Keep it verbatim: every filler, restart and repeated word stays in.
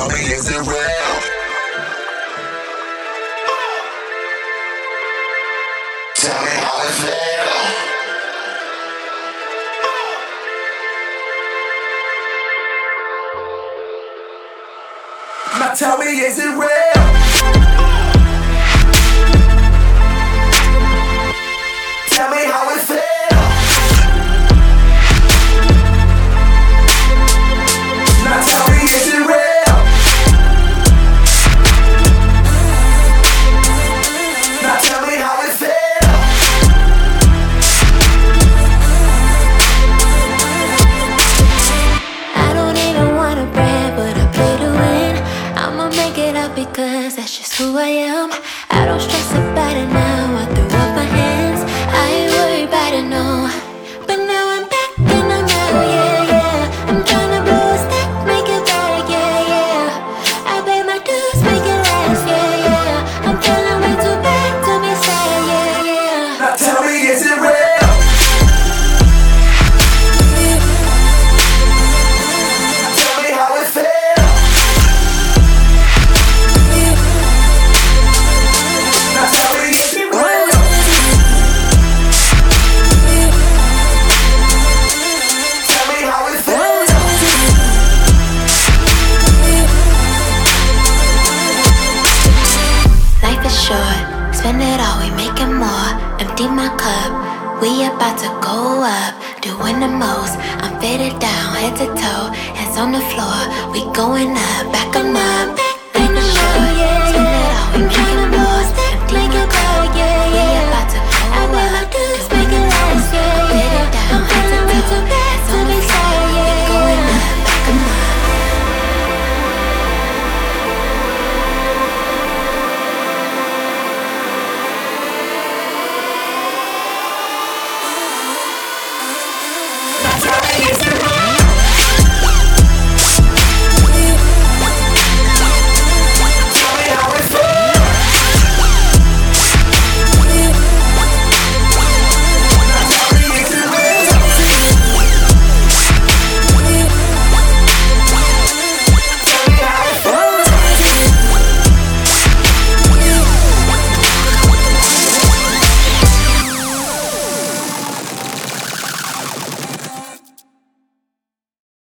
tell me, is it real? Tell me how it feels. Now tell me, is it real? Tell me how it feels. Now tell me, is it real? Now tell me how it feels. I don't even wanna brag, but I play to win. I'ma make it up because that's just who I am. I don't stress about it now, I threw up my hands. I ain't worried about it, no. But now I'm back and I'm out, yeah, yeah. I'm tryna blow a stack, make it back, yeah, yeah. I pay my dues, make it last, yeah, yeah. I'm feeling way too bad to be sad, yeah, yeah. Now tell me, is it real? Tell me how it feels. Now tell me, is it real? Tell me how it feels. Life is short, spend it all, we making more. Empty my cup, we about to go up. Doing the most, I'm faded down, head to toe, hands on the floor. We going up, back 'em up.